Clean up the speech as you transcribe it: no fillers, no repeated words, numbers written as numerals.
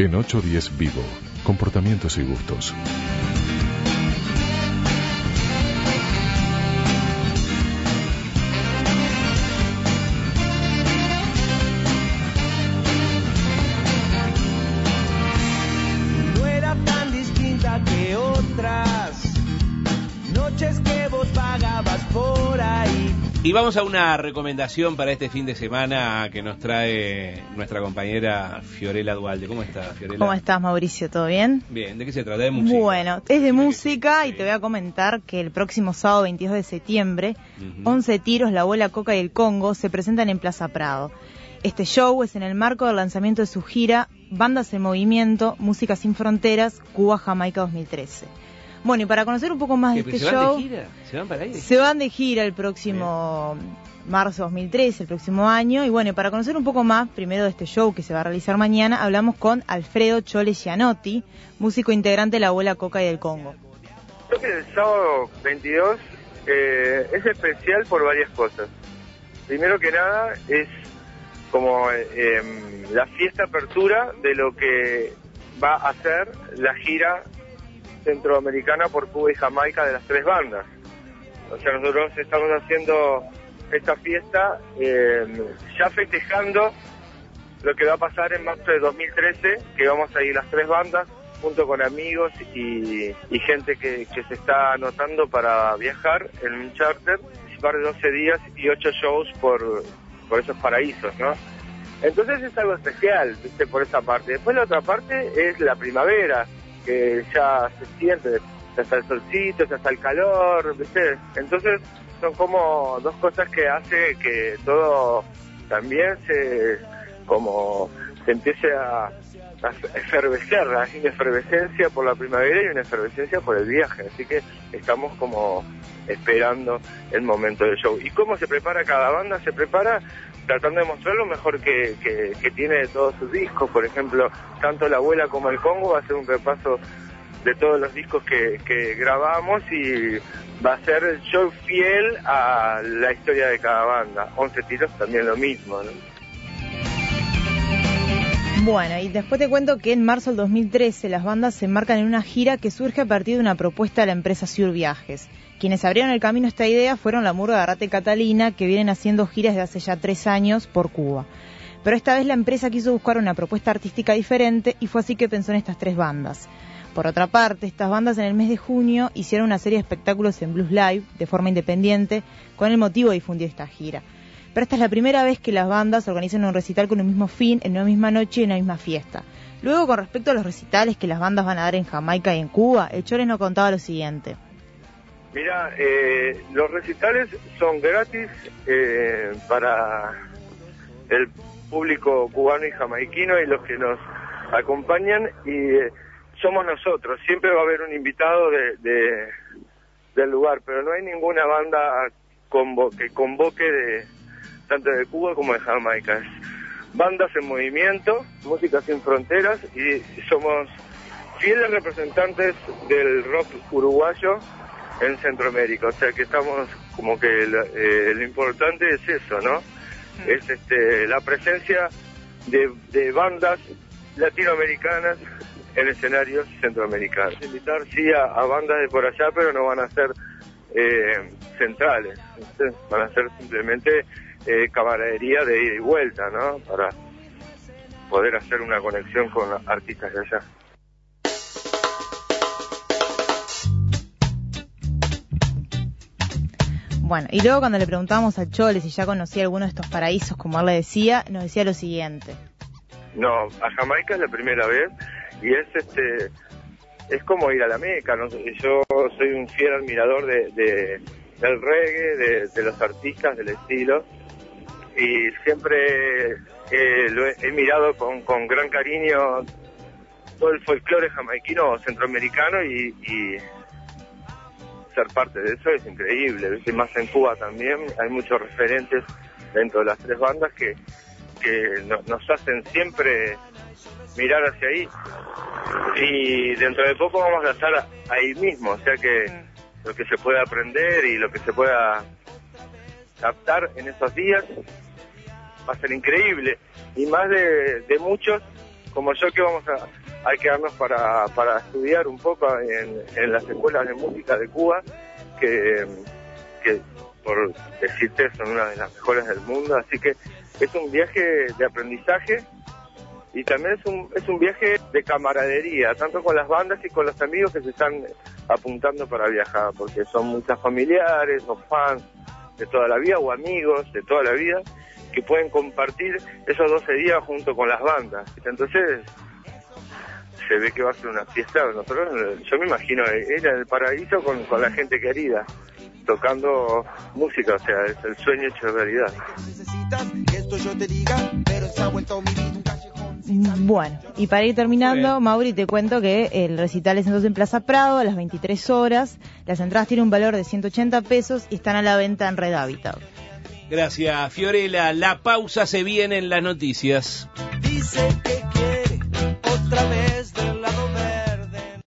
En 810 Vivo, comportamientos y gustos. No era tan distinta que otras noches que vos vagabas por ahí. Y vamos a una recomendación para este fin de semana que nos trae nuestra compañera Fiorella Dualde. ¿Cómo estás, Fiorella? ¿Cómo estás, Mauricio? ¿Todo bien? Bien, ¿de qué se trata? ¿De música? Bueno, es de música y Sí. te voy a comentar que el próximo sábado 22 de septiembre, 11 Tiros, La Abuela Coca y el Congo se presentan en Plaza Prado. Este show es en el marco del lanzamiento de su gira Bandas en Movimiento, Música Sin Fronteras, Cuba, Jamaica 2013. Bueno, y para conocer un poco más de este ¿Se show... van de gira? ¿Se van para ahí? Se van de gira el próximo marzo 2013, el próximo año. Y bueno, y para conocer un poco más, primero de este show que se va a realizar mañana, hablamos con Alfredo Chole Gianotti, músico integrante de La Abuela Coca y del Congo. Creo que el sábado 22 es especial por varias cosas. Primero que nada es como la fiesta apertura de lo que va a ser la gira centroamericana por Cuba y Jamaica de las tres bandas. O sea, nosotros estamos haciendo esta fiesta ya festejando lo que va a pasar en marzo de 2013, que vamos a ir las tres bandas junto con amigos y gente que se está anotando para viajar en un charter, participar de 12 días y 8 shows por esos paraísos, ¿no? Entonces es algo especial, ¿viste? Por esa parte. Después la otra parte es la primavera, que ya se siente, ya está el solcito, ya está el calor, ¿viste? Entonces son como dos cosas que hace que todo también se empiece a efervecer. Hay una efervescencia por la primavera y una efervescencia por el viaje, así que estamos como esperando el momento del show. ¿Y cómo se prepara cada banda? Se prepara tratando de mostrar lo mejor que tiene de todos sus discos. Por ejemplo, tanto La Abuela como el Congo va a ser un repaso de todos los discos que grabamos y va a ser el show fiel a la historia de cada banda. 11 Tiros también lo mismo, ¿no? Bueno, y después te cuento que en marzo del 2013 las bandas se embarcan en una gira que surge a partir de una propuesta de la empresa Sur Viajes. Quienes abrieron el camino a esta idea fueron la Murga Garrate y Catalina, que vienen haciendo giras de hace ya 3 años por Cuba. Pero esta vez la empresa quiso buscar una propuesta artística diferente y fue así que pensó en estas 3 bandas. Por otra parte, estas bandas en el mes de junio hicieron una serie de espectáculos en Blues Live de forma independiente con el motivo de difundir esta gira. Pero esta es la primera vez que las bandas organizan un recital con el mismo fin, en una misma noche y en una misma fiesta. Luego, con respecto a los recitales que las bandas van a dar en Jamaica y en Cuba, el Chole nos contaba lo siguiente. Mira, los recitales son gratis para el público cubano y jamaiquino y los que nos acompañan, y somos nosotros. Siempre va a haber un invitado del lugar, pero no hay ninguna banda que convoque tanto de Cuba como de Jamaica. Es Bandas en Movimiento, Música Sin Fronteras, y somos fieles representantes del rock uruguayo en Centroamérica. O sea que estamos como que lo importante es eso, ¿no? Es la presencia de bandas latinoamericanas en escenarios centroamericanos. Invitar sí a bandas de por allá, pero no van a ser centrales, ¿sí? Van a ser simplemente camaradería de ida y vuelta, ¿no? Para poder hacer una conexión con artistas de allá. Bueno, y luego cuando le preguntábamos al Chole si ya conocía alguno de estos paraísos, como él le decía, nos decía lo siguiente. No, a Jamaica es la primera vez y es como ir a la Meca, ¿no? Yo soy un fiel admirador del reggae, de los artistas, del estilo, y siempre lo he mirado con gran cariño todo el folclore jamaiquino o centroamericano y ser parte de eso es increíble, ¿ves? Y más en Cuba también hay muchos referentes dentro de las 3 bandas que nos hacen siempre mirar hacia ahí, y dentro de poco vamos a estar ahí mismo, o sea que lo que se pueda aprender y lo que se pueda captar en esos días va a ser increíble, y más de muchos como yo, que hay que darnos para estudiar un poco en las escuelas de música de Cuba, que por decirte son una de las mejores del mundo, así que es un viaje de aprendizaje y también es un viaje de camaradería, tanto con las bandas y con los amigos que se están apuntando para viajar, porque son muchos familiares o fans de toda la vida o amigos de toda la vida que pueden compartir esos 12 días junto con las bandas. Entonces se ve que va a ser una fiesta. Yo me imagino ir al paraíso con la gente querida, tocando música, o sea, es el sueño hecho realidad. Bueno, y para ir terminando, Mauri, te cuento que el recital es entonces en Plaza Prado a las 23 horas. Las entradas tienen un valor de 180 pesos y están a la venta en Red Habitat. Gracias, Fiorella. La pausa, se viene en las noticias. Dice que